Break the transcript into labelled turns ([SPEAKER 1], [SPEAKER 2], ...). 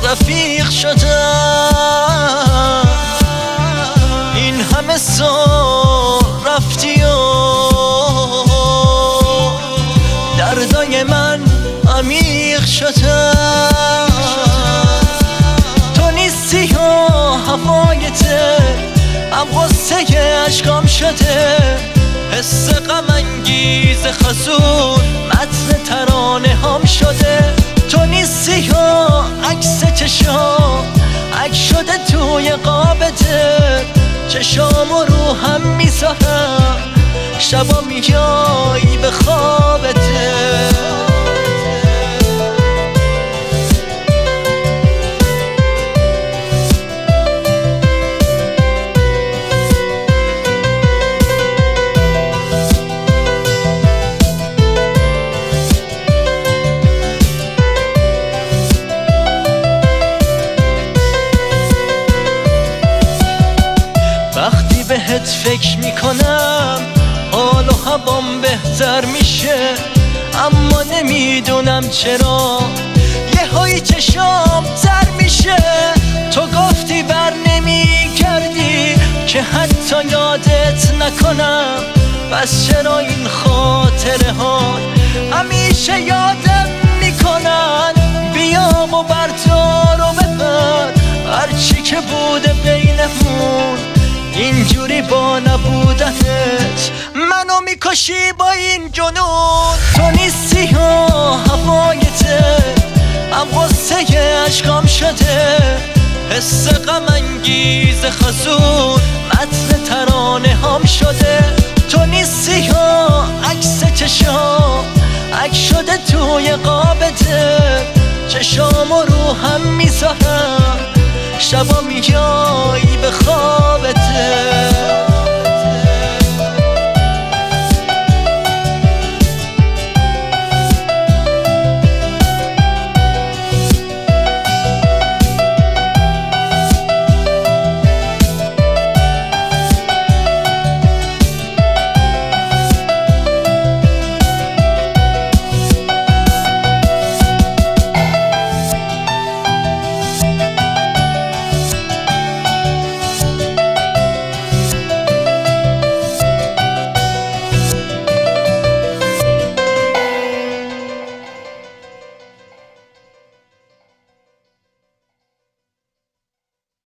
[SPEAKER 1] رفیق شدم. این همه سال رفتی و دردای من عمیق شدم. تو نیستی و هوای دل هم غصه اشکام شده، حس غم انگیز خزون متن ترانه هم شده. تو نیستی و عکس چشام عکس شده توی قاب دل، چشامو رو هم میذارم شبا میای به خواب دل. وقتی بهت فکر میکنم حال و هوام بهتر میشه، اما نمیدونم چرا یه هایی چشام تر میشه. تو گفتی بر نمیگردی که حتی یادت نکنم، پس چرا این خاطره ها همیشه یادم میکنن؟ بیا و بردار و ببر هرچی که بوده بینمون، اینجوری با نبودنت منو میکشی با این جنون. تو نیستی و هوای دل هم غصه اشکام شده، حس غم انگیز خزون متن ترانه هم شده. تو نیستی و عکس چشام عکس شده توی قاب دل، چشامو رو هم میذارم شبا میای